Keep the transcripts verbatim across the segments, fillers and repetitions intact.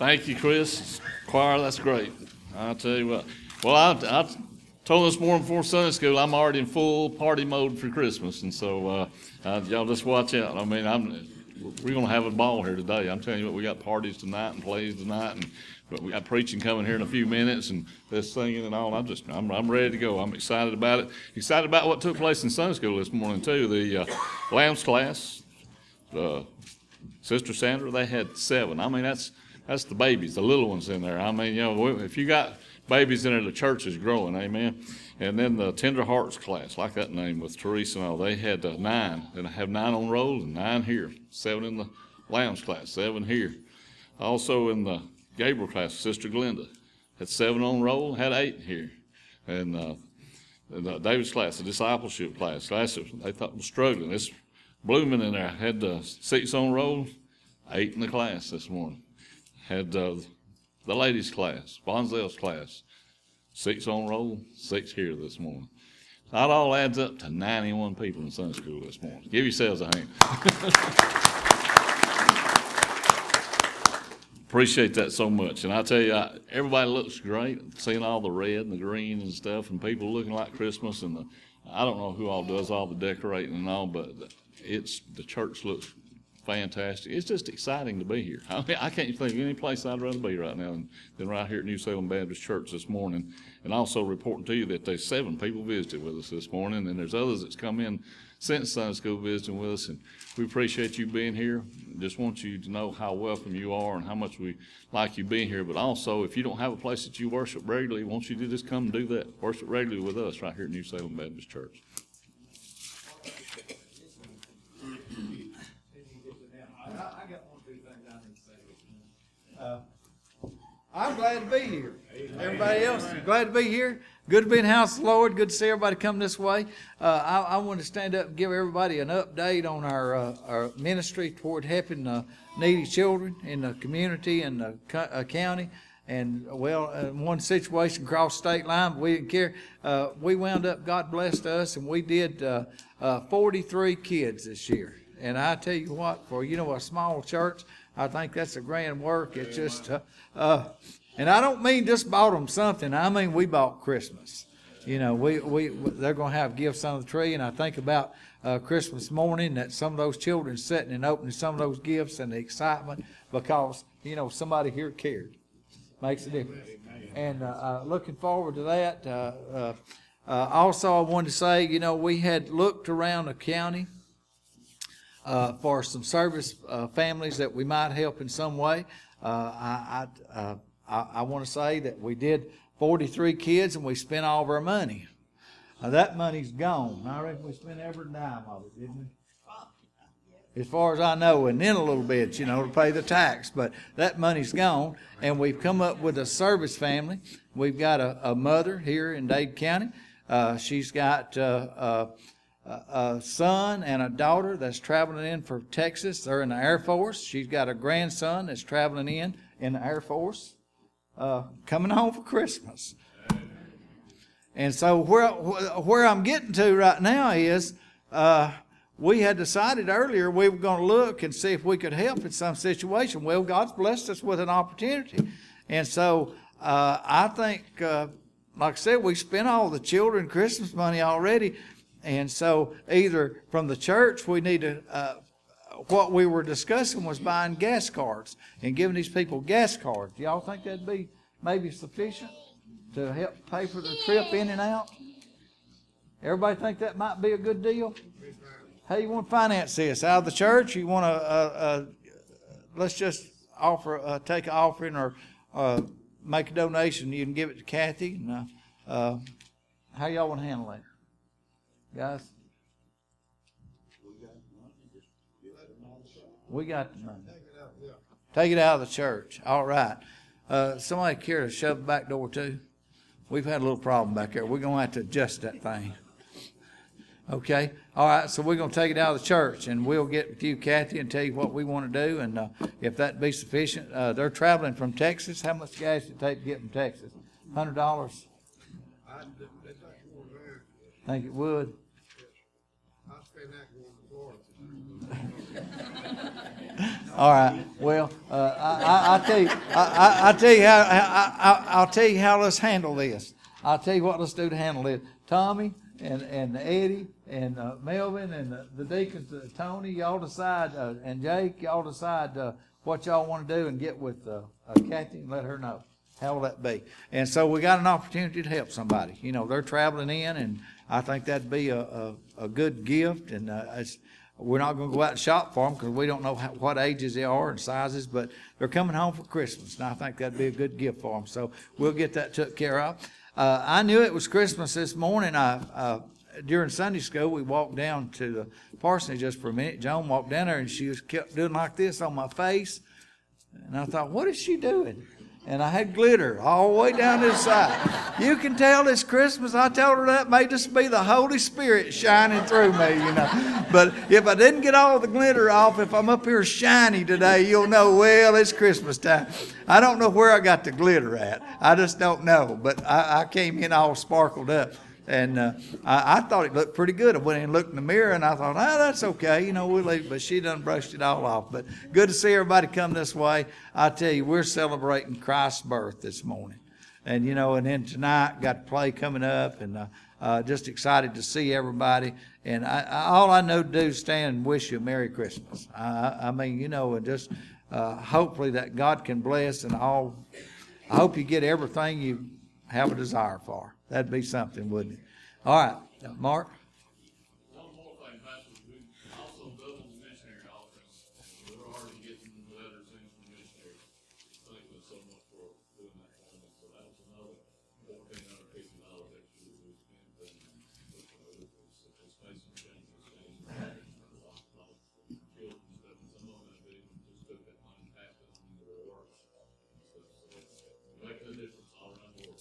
Thank you, Chris. Choir, that's great. I'll tell you what. Well, I, I told this morning before Sunday school, I'm already in full party mode for Christmas, and so uh, uh, y'all just watch out. I mean, I'm we're gonna have a ball here today. I'm telling you what, we got parties tonight and plays tonight, and but we got preaching coming here in a few minutes, and this singing and all. I'm just I'm I'm ready to go. I'm excited about it. Excited about what took place in Sunday school this morning too. The uh, Lambs class, uh, Sister Sandra, they had seven. I mean, that's that's the babies, the little ones in there. I mean, you know, if you got babies in there, the church is growing. Amen. And then the Tender Hearts class, like that name with Teresa and all, they had uh, nine. And I have nine on roll and nine here. Seven in the Lambs class, seven here. Also in the Gabriel class, Sister Glenda had seven on roll, had eight here. And uh, the David's class, the discipleship class, class they thought was struggling. This Blooming in there had uh, six on roll, eight in the class this morning. Had uh, the ladies class, Bonzel's class, six on roll, six here this morning. That all adds up to ninety-one people in Sunday school this morning. Give yourselves a hand. Appreciate that so much. And I tell you, I, everybody looks great, seeing all the red and the green and stuff, and people looking like Christmas. And the, I don't know who all does all the decorating and all, but it's the church looks fantastic. It's just exciting to be here. I mean, I can't think of any place I'd rather be right now than, than right here at New Salem Baptist Church this morning. And also reporting to you that there's seven people visited with us this morning, and there's others that's come in since Sunday school visiting with us, and we appreciate you being here. Just want you to know how welcome you are and how much we like you being here. But also, if you don't have a place that you worship regularly, want you to just come and do that. Worship regularly with us right here at New Salem Baptist Church. I got one or two things I need to say. Uh, I'm glad to be here. Everybody else is glad to be here. Good to be in the house of the Lord. Good to see everybody come this way. Uh, I, I want to stand up and give everybody an update on our uh, our ministry toward helping uh, needy children in the community and the co- uh, county. And, well, uh, one situation across state line, but we didn't care. Uh, we wound up, God blessed us, and we did uh, uh, forty-three kids this year. And I tell you what, for, you know, a small church, I think that's a grand work. It's just, uh, uh, and I don't mean just bought them something. I mean, we bought Christmas. You know, we, we they're going to have gifts on the tree. And I think about uh, Christmas morning that some of those children sitting and opening some of those gifts and the excitement because, you know, somebody here cared. Makes a difference. And uh, uh, looking forward to that. Uh, uh, uh, also, I wanted to say, you know, we had looked around the county Uh, for some service uh, families that we might help in some way. Uh, I I, uh, I, I want to say that we did forty-three kids and we spent all of our money. Uh, that money's gone. I reckon we spent every dime of it, didn't we? As far as I know, and then a little bit, you know, to pay the tax. But that money's gone, and we've come up with a service family. We've got a, a mother here in Dade County. Uh, she's got uh, uh, a son and a daughter that's traveling in for Texas. They're in the Air Force. She's got a grandson that's traveling in in the Air Force, uh, coming home for Christmas. And so where where I'm getting to right now is uh, we had decided earlier we were going to look and see if we could help in some situation. Well, God's blessed us with an opportunity. And so uh, I think, uh, like I said, we spent all the children Christmas money already. And so either from the church, we need to, uh, what we were discussing was buying gas cards and giving these people gas cards. Do y'all think that'd be maybe sufficient to help pay for the trip in and out? Everybody think that might be a good deal? How you want to finance this? Out of the church? You want to, uh, uh, let's just offer, uh, take an offering or uh, make a donation. You can give it to Kathy. And, uh, uh, how y'all want to handle that? Guys, we got the money. Take it out of the church. All right. Uh, somebody care to shove the back door too? We've had a little problem back there. We're going to have to adjust that thing. Okay. All right. So we're going to take it out of the church, and we'll get with you, Kathy, and tell you what we want to do, and uh, if that be sufficient. Uh, they're traveling from Texas. How much gas did it take to get from Texas? Hundred dollars. Think it would. All right. Well, uh, I, I, I'll tell you. I, I, I'll tell you how. I, I, I'll tell you how. Let's handle this. I'll tell you what. Let's do to handle this. Tommy and and Eddie and uh, Melvin and the, the deacons, uh, Tony, y'all decide, uh, and Jake, y'all decide uh, what y'all want to do, and get with uh, uh, Kathy and let her know. How will that be? And so we got an opportunity to help somebody. You know, they're traveling in, and I think that'd be a a, a good gift. And uh, it's, we're not going to go out and shop for them because we don't know how, what ages they are and sizes, but they're coming home for Christmas, and I think that'd be a good gift for them. So we'll get that took care of. Uh, I knew it was Christmas this morning. I uh, during Sunday school, we walked down to the parsonage just for a minute. Joan walked down there, and she was kept doing like this on my face, and I thought, what is she doing? And I had glitter all the way down this side. You can tell it's Christmas. I told her that may just be the Holy Spirit shining through me, you know. But if I didn't get all the glitter off, if I'm up here shiny today, you'll know, well, it's Christmas time. I don't know where I got the glitter at. I just don't know. But I, I came in all sparkled up. And uh, I, I thought it looked pretty good. I went in and looked in the mirror, and I thought, oh, that's okay. You know, we'll leave. But she done brushed it all off. But good to see everybody come this way. I tell you, we're celebrating Christ's birth this morning. And, you know, and then tonight, got the play coming up, and uh, uh, just excited to see everybody. And I, I, all I know to do is stand and wish you a Merry Christmas. I, I mean, you know, and just uh, hopefully that God can bless, and all. I hope you get everything you have a desire for. That'd be something, wouldn't it? All right, uh, Mark. One more thing, Pastor. We also doubled the missionary offering. We're already getting letters in from missionaries. Thank you so much for doing that for me. So that was another fourteen hundred fifty dollars extra that we spent. And it's, it's made some changes. And a lot of children and stuff. And some of them have been just took that money and passed it on to their work. So, so making a difference all around the world.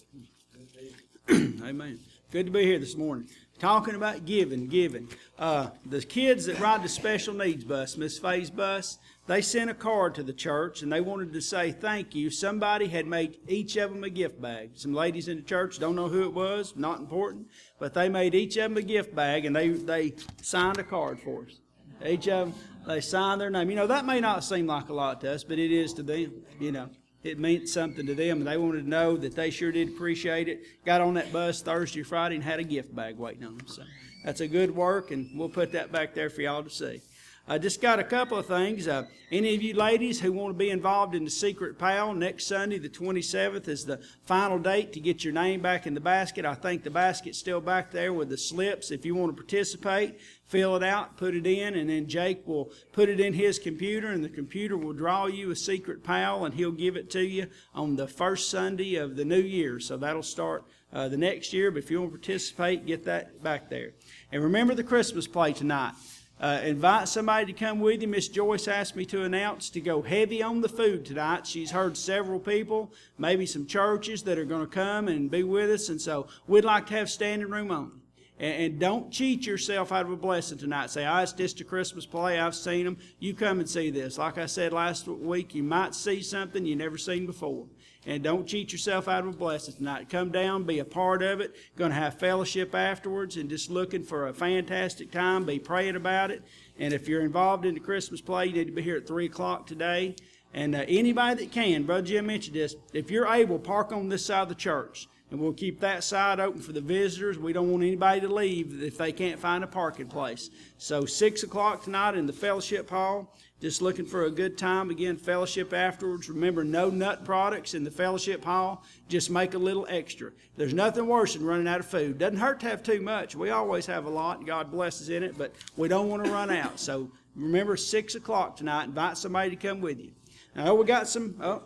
Amen. Good to be here this morning. Talking about giving, giving. Uh, the kids that ride the special needs bus, Miss Faye's bus, they sent a card to the church, and they wanted to say thank you. Somebody had made each of them a gift bag. Some ladies in the church, don't know who it was, not important, but they made each of them a gift bag, and they, they signed a card for us. Each of them, they signed their name. You know, that may not seem like a lot to us, but it is to them, you know. It meant something to them, and they wanted to know that they sure did appreciate it. Got on that bus Thursday or Friday and had a gift bag waiting on them. So that's a good work, and we'll put that back there for y'all to see. I just got a couple of things. Uh, any of you ladies who want to be involved in the Secret Pal, next Sunday, the twenty-seventh, is the final date to get your name back in the basket. I think the basket's still back there with the slips. If you want to participate, fill it out, put it in, and then Jake will put it in his computer, and the computer will draw you a Secret Pal, and he'll give it to you on the first Sunday of the new year. So that'll start uh, the next year, but if you want to participate, get that back there. And remember the Christmas play tonight. Uh, invite somebody to come with you. Miss Joyce asked me to announce to go heavy on the food tonight. She's heard several people, maybe some churches that are going to come and be with us, and so we'd like to have standing room only. And, and don't cheat yourself out of a blessing tonight. Say, oh, it's just a Christmas play. I've seen them. You come and see this. Like I said last week, you might see something you never seen before. And don't cheat yourself out of a blessing tonight. Come down, be a part of it. Going to have fellowship afterwards, and just looking for a fantastic time. Be praying about it. And if you're involved in the Christmas play, you need to be here at three o'clock today. And uh, anybody that can, Brother Jim mentioned this, if you're able, park on this side of the church. And we'll keep that side open for the visitors. We don't want anybody to leave if they can't find a parking place. So six o'clock tonight in the fellowship hall. Just looking for a good time. Again, fellowship afterwards. Remember, no nut products in the fellowship hall. Just make a little extra. There's nothing worse than running out of food. Doesn't hurt to have too much. We always have a lot, and God blesses in it, but we don't want to run out. So remember, six o'clock tonight. Invite somebody to come with you. Now, we got some... Oh,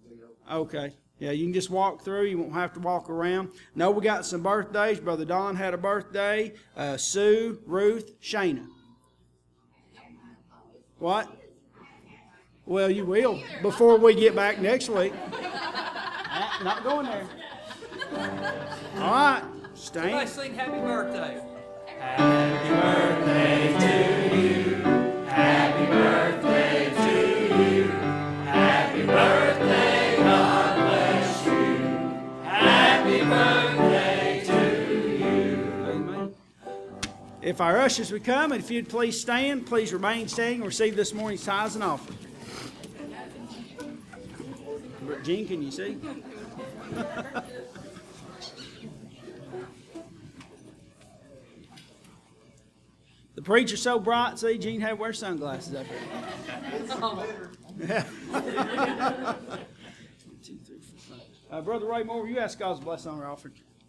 okay. Yeah, you can just walk through. You won't have to walk around. No, we got some birthdays. Brother Don had a birthday. Uh, Sue, Ruth, Shayna. What? Well, you will before we get back next week. Not going there. All right, stay. Everybody sing happy birthday. Happy birthday to you. Happy birthday to you. Happy birthday, God bless you. Happy birthday to you. Amen. If our ushers would come, and if you'd please stand, please remain standing and receive this morning's tithes and offering. Gene, can you see? The preacher's so bright, see, Gene had to wear sunglasses up here. Two, three, four, five. Uh, Brother Ray Moore, will you ask God's blessing on our offering?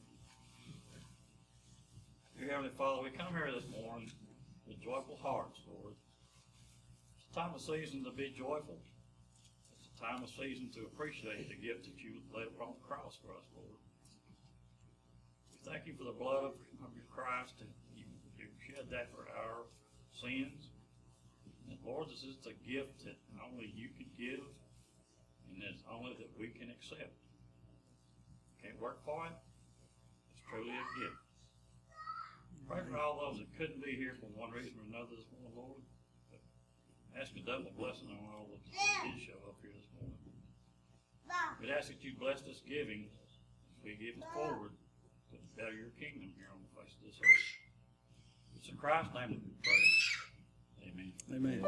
Dear Heavenly Father, we come here this morning with joyful hearts, Lord. It's a time of season to be joyful. It's a time of season to appreciate the gift that you laid upon the cross for us, Lord. We thank you for the blood of, of your Christ, and you, you shed that for our sins. And Lord, this is a gift that only you can give, and it's only that we can accept. Can't work for it. It's truly a gift. Pray for all those that couldn't be here for one reason or another this morning, Lord. But ask a double blessing on all that did show up here this morning. We'd ask that you bless this giving as we give it forward to better your kingdom here on the face of this earth. It's in Christ's name that we pray. Amen.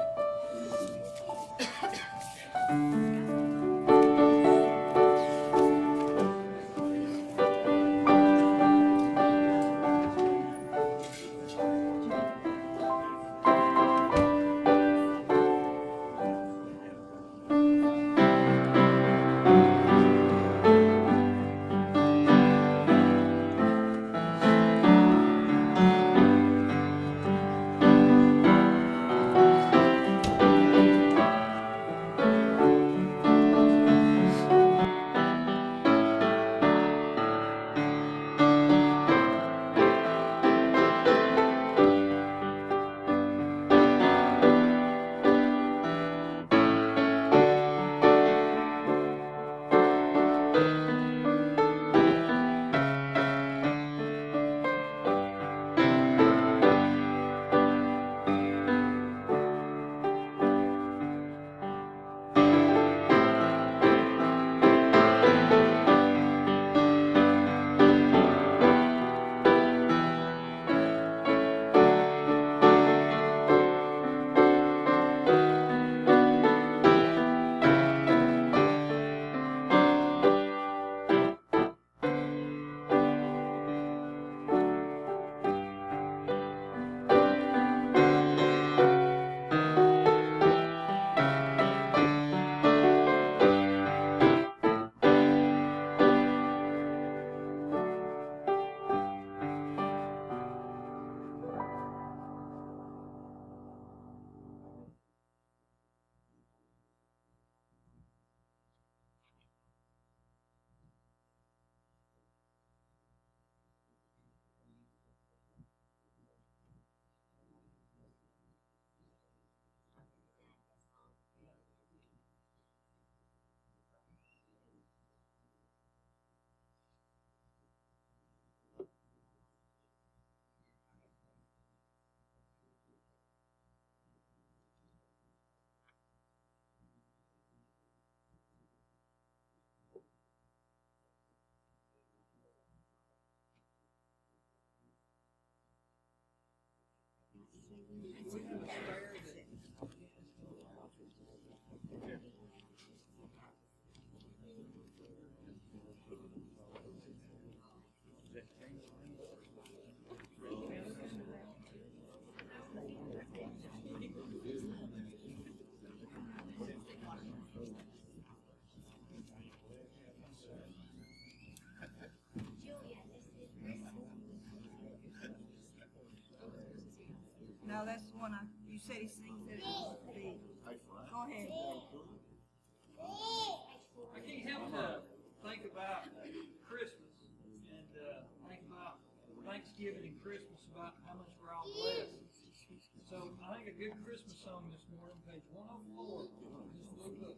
Amen. No, that's the one I, you said he sings it. The, go ahead. I can't help but think about Christmas and uh, think about Thanksgiving and Christmas, about how much we're all blessed. So I think a good Christmas song this morning, page one oh four, just a little book.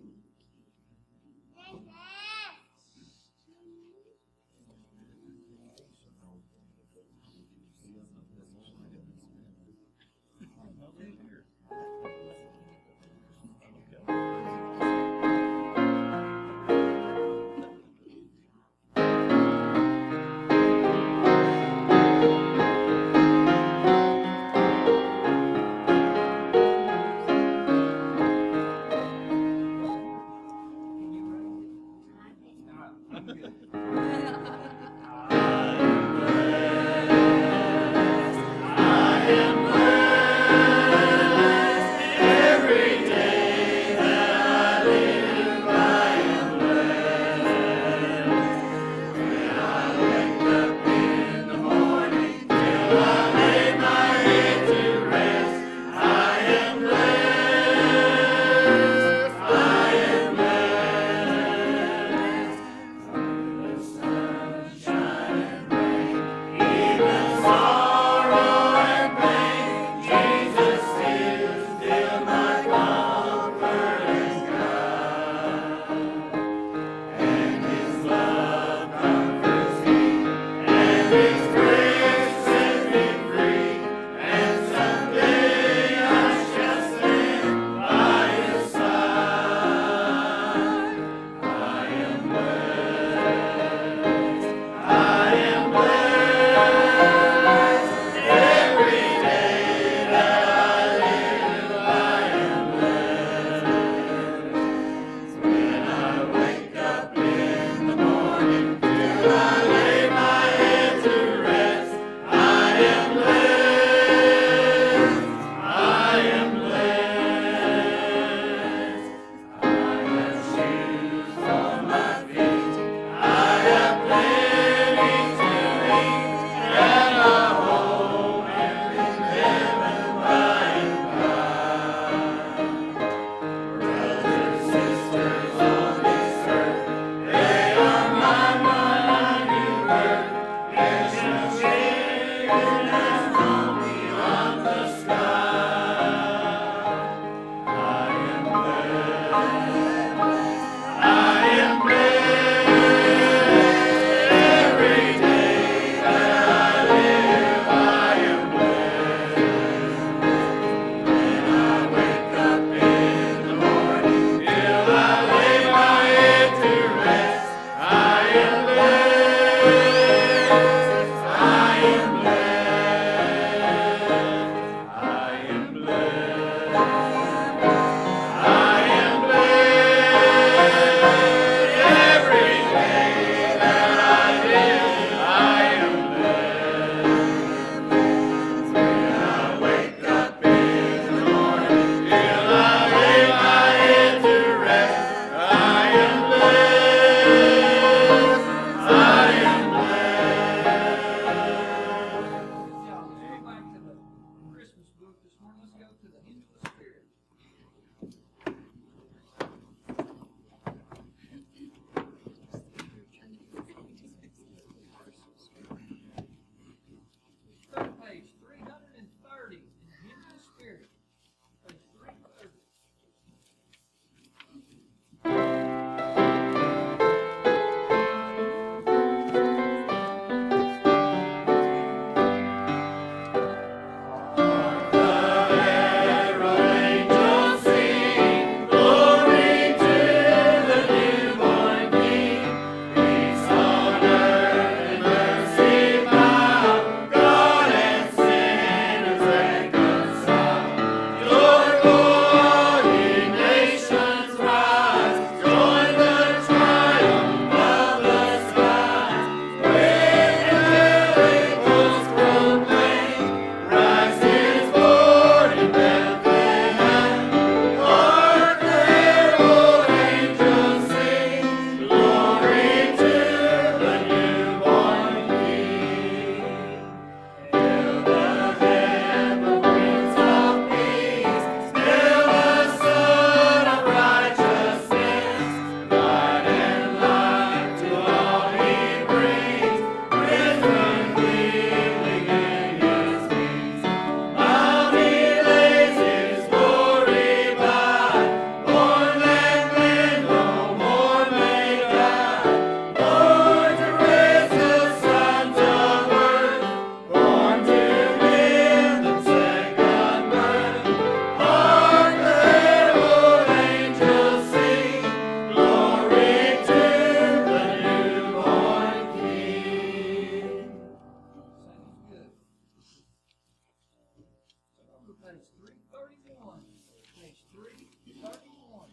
page three thirty-one. Page three thirty-one.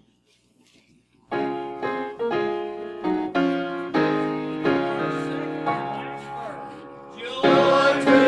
Second and last verse.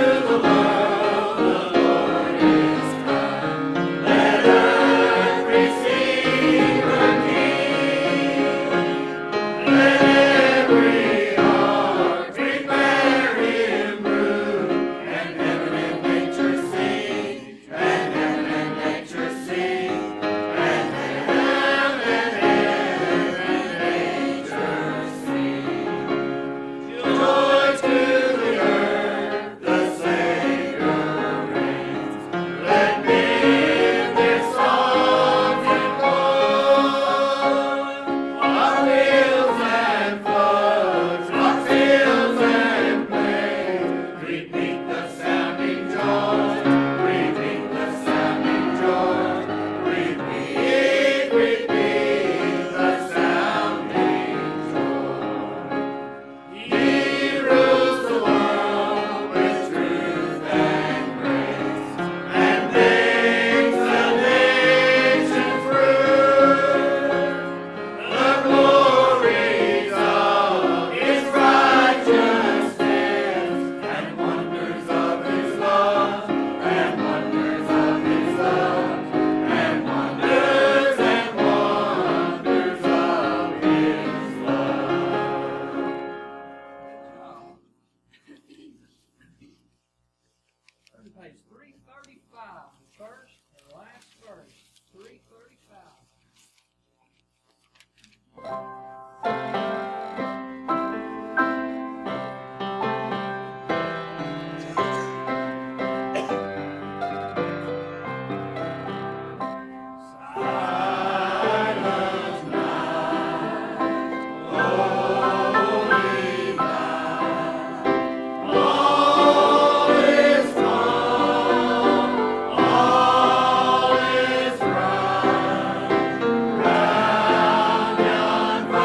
Turn to page three thirty-five, the first and last verse. three thirty-five. Round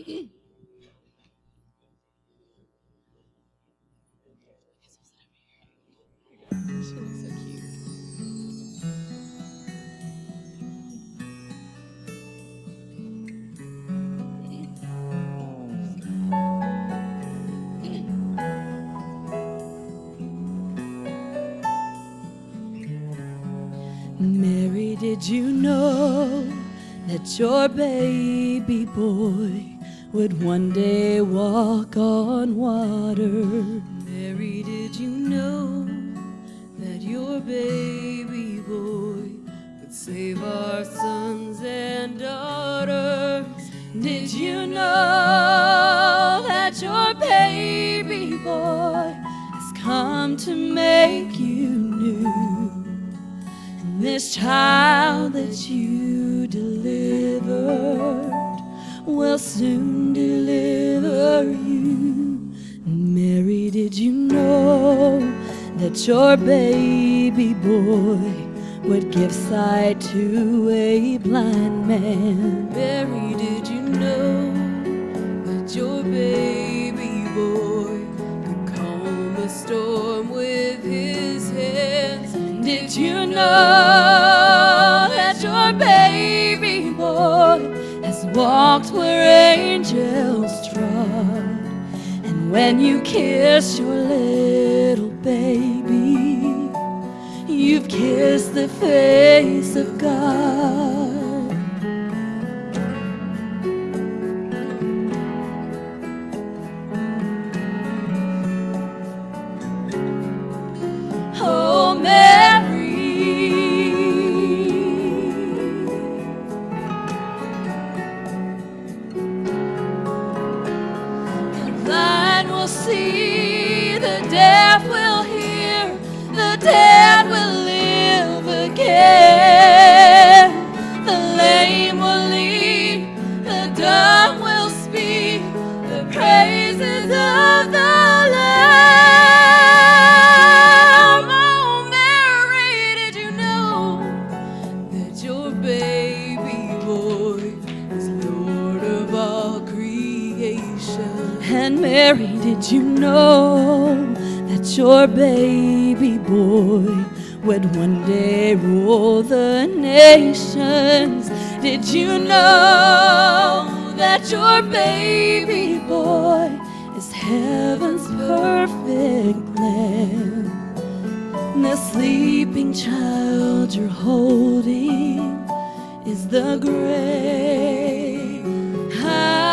Mary, did you know that your baby boy would one day walk on water? Mary, did you know that your baby boy would save our sons and daughters? Did you know that your baby boy has come to make you new? This child that you delivered will soon deliver you. Mary, did you know that your baby boy would give sight to a blind man? Mary, did you know that your baby boy could calm a storm with his hands? Did you know that your baby boy has walked where angels trod? And when you kiss your little baby, you've kissed the face of God. Oh, Mary, the blind will see, the deaf will hear, the dead will live again. The lame will leap, the dumb will speak, the praises of the Lamb. Oh, Mary, did you know that your baby boy is Lord of all creation? And Mary, did you know that your baby boy would one day rule the nations? Did you know that your baby boy is heaven's perfect lamb? The sleeping child you're holding is the great I